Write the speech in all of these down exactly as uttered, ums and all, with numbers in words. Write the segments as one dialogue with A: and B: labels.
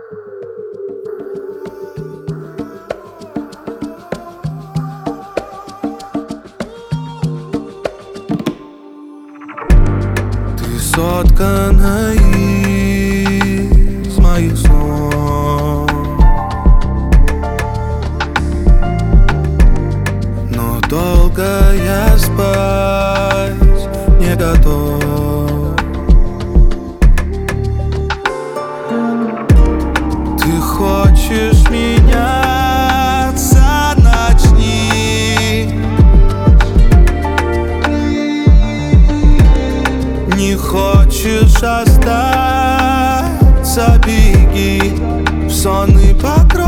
A: Ты соткана из моих снов, но долго я спать не готов. Ты хочешь меняться, начни. Не хочешь остаться, беги в сонный покров.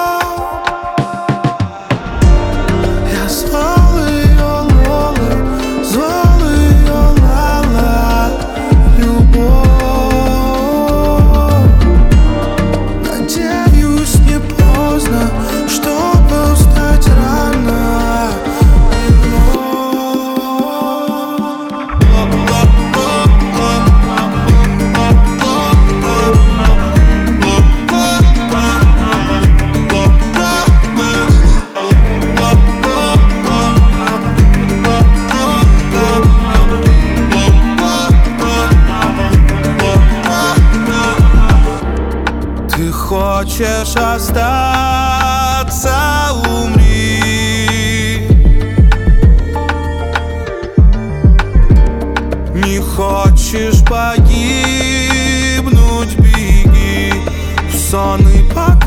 A: Я звал ее Лола, звал ее Лала, любовь. Надеюсь, не поздно, чтобы устать рано. Ты хочешь остаться, умри. Не хочешь погибнуть, беги в сонный покой.